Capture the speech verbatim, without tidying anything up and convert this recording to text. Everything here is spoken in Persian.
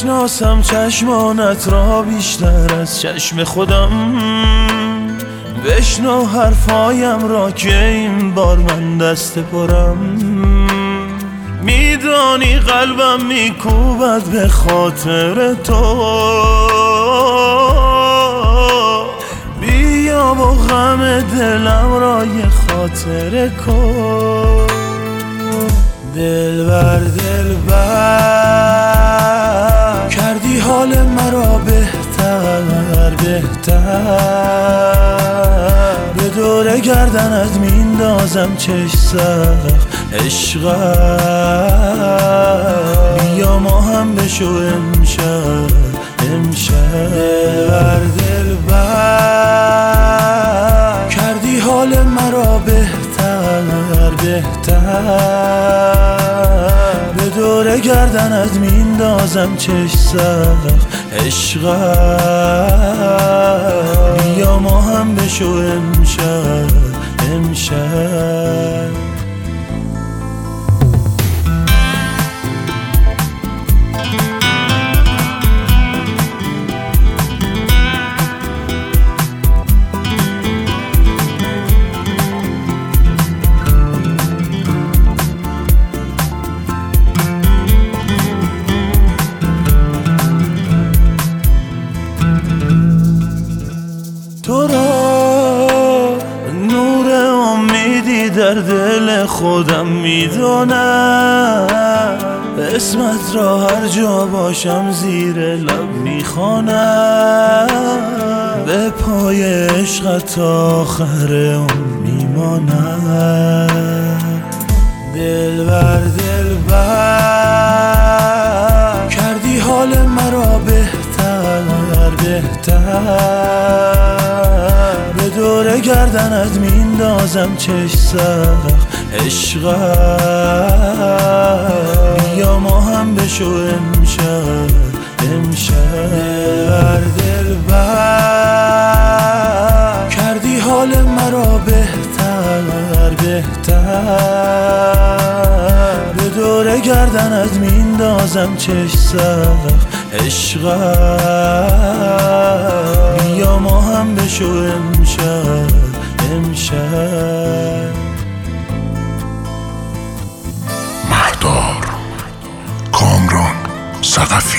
بشناسم چشمانت را بیشتر از چشم خودم، بشنو حرفایم را که این بار من دست پرم. میدانی قلبم میکوبد به خاطر تو، بیا با غم دلم را یه خاطره کن. دلبر دلبر کردی حال مرا بهتر بهتر، به دور گردنت میندازم چشم سخت عشقم، بیا ما هم بشو امشب امشب. دلبر دلبر کردی حال مرا بهتر بهتر، به دور گردنت میندازم چشم سخت عشقم، بیا ما هم بشو امشب امشب. تو را نور امیدی در دل خودم میدونم، اسمت را هر جا باشم زیر لب میخوانم، به پای عشقت تا آخر عمر میمانم. دلبر دلبر کردی حال مرا بهتر بهتر، به دور گردنت میندازم چشم سخت عشقم، بیا ما هم بشو امشب امشب. دلبر دلبر کردی حال مرا بهتر بهتر، به دور گردنت میندازم چشم سخت عشقم، بیا ما هم بشو امشب امشب. مهدار کامران ثقفی.